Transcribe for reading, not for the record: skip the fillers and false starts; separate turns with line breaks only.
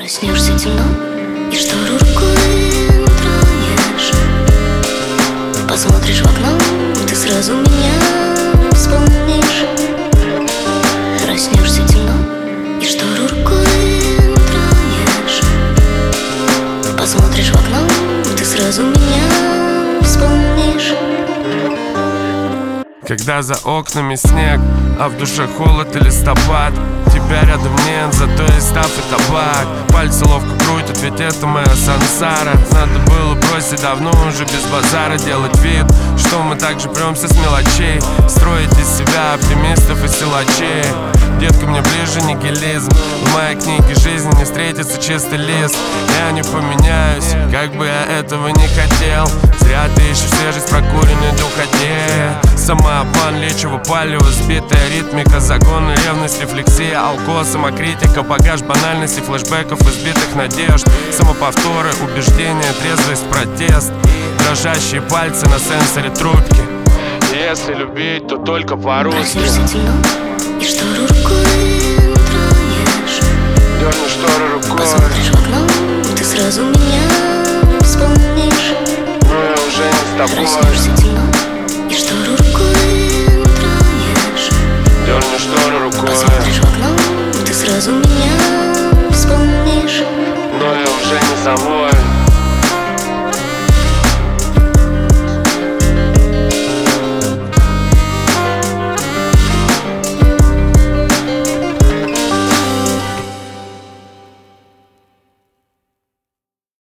Проснешься темно, и штору рукой тронешь. Посмотришь в окно, ты сразу меня вспомнишь. Проснешься темно, и штору рукой тронешь. Посмотришь в окно, ты сразу меня вспомнишь.
Когда за окнами снег, а в душе холод и листопад, тебя рядом нет, зато есть став и табак. Пальцы ловко крутят, ведь это моя сансара. Надо было бросить давно уже без базара. Делать вид, что мы так же премся с мелочей. Строить из себя оптимистов и силачей. Детка, мне ближе нигилизм. В моей книге жизни не встретится чистый лист. Я не поменяюсь, как бы я этого не хотел. Зря ты ищешь свежесть, прокуренный духоте. Самообман, лечиво палево, сбитая ритмика, загоны, ревность, рефлексия, алко, самокритика, багаж банальности, флешбеков, избитых надежд, самоповторы, убеждения, трезвость, протест, дрожащие пальцы на сенсоре трубки. Если любить, то только по-русски.
Проснешься темно, и что